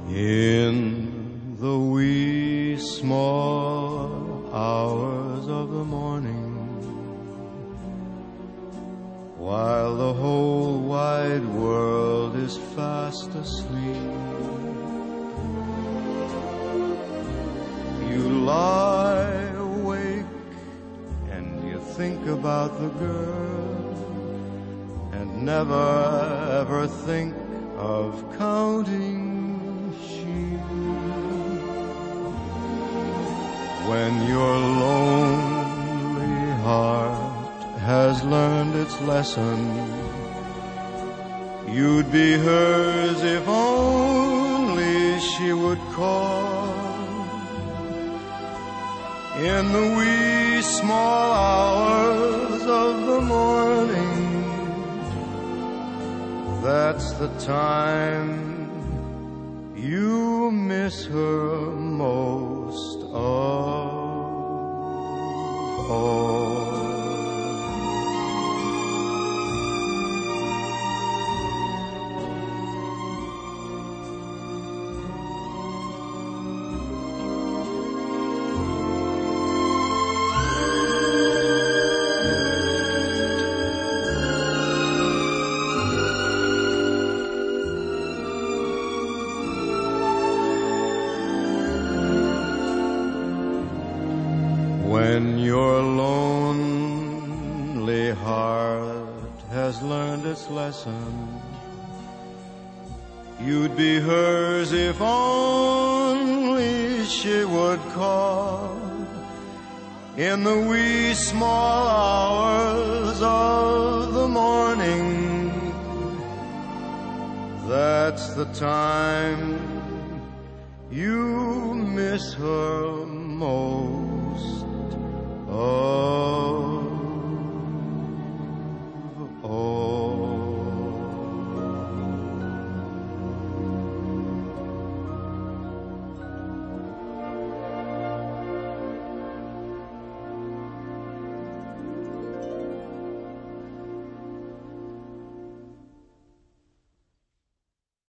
In the wee small hours of the morning, while the whole wide world is fast asleep, you lie awake and you think about the girl and never ever think of counting sheep. When your lonely heart has learned its lesson, you'd be hers if only she would call. In the wee small hours of the morning, that's the time you miss her most of all. When your lonely heart has learned its lesson, you'd be hers if only she would call. In the wee small hours of the morning, that's the time you miss her most. Oh.